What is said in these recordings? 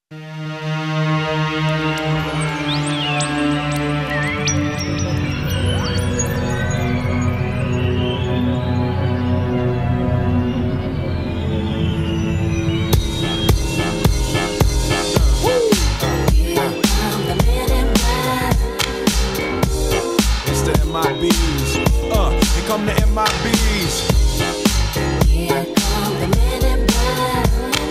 MIBs. Here come the MIBs. Here come the men in black.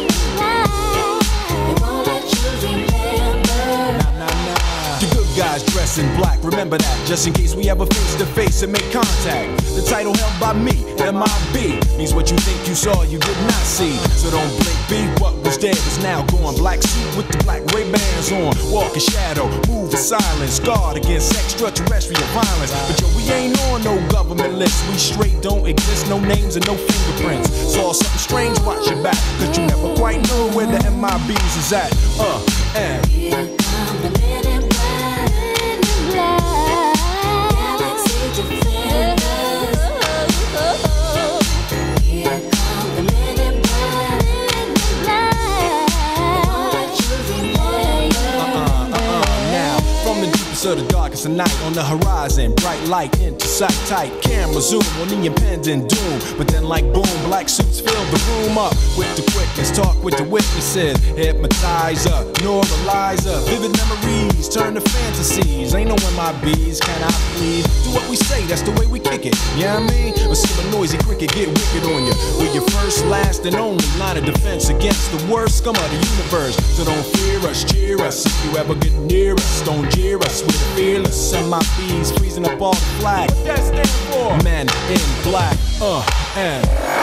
They won't let you remember. Nah. The good guys dress in black, remember that, just in case we ever face to face and make contact. The title held by me, MIB, means what you think you saw, you did not see. So don't blink, be what was dead is now gone. Black suit with the black Ray-Bans on, walk in shadow, move in silence, guard against extraterrestrial violence. But yo, we ain't on no government list, we straight don't exist, no names and no fingerprints. Saw something strange, watch your back, cause you never quite know where the MIBs is at. And here come the men in black. Galaxy defenders. Here come the men in black. They won't let you remember. Now, from the deepest of the darkest of night, on the horizon, bright light into sight tight. Camera zoom on the impending doom, but then like boom, black suits fill the room up with the quickness. Talk with the witnesses, hypnotizer, neuralizer, vivid memories turn to fantasies. Ain't no MIBs, can I please? Do what we say, that's the way we kick it. Yeah, I mean, or see a noisy cricket get wicked on you. We're your first, last, and only line of defense against the worst scum of the universe. So don't fear us, cheer us. If you ever get near us, don't jeer us. We're fearless. MIBs freezing up all the flag. What that stand for? Men in black. And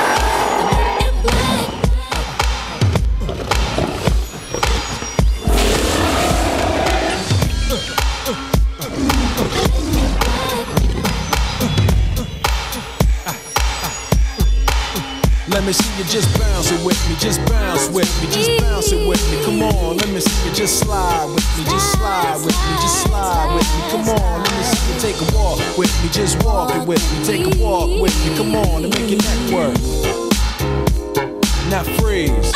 let me see you just bounce it with me, just bounce with me, just bounce it with me. Come on, let me see you just slide with me, just slide with me, just slide with me. Come on, let me see you take a walk with me, just walk it with me, take a walk with me. Come on, and make your neck work. Now freeze.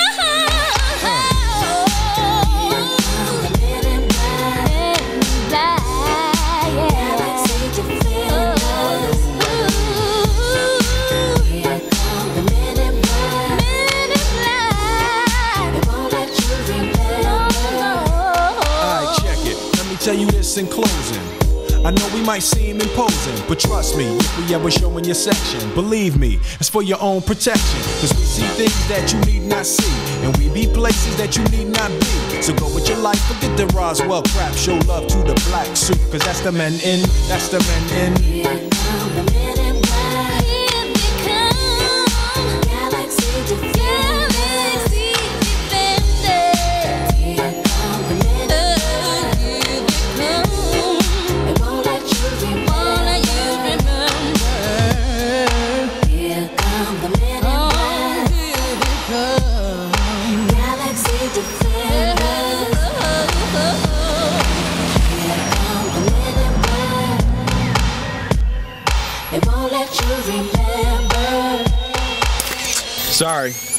Tell you this in closing, I know we might seem imposing, but trust me, if we ever show in your section, believe me, it's for your own protection. Cause we see things that you need not see, and we be places that you need not be. So go with your life, forget the Roswell crap, show love to the black suit, cause that's the men in, that's the men in. Here come the men in black. Here they come. Galaxy defenders. Here come the men in black. They won't let you remember. Here come the men in black. Galaxy defenders. Here come the men in black. They won't let you remember. Sorry.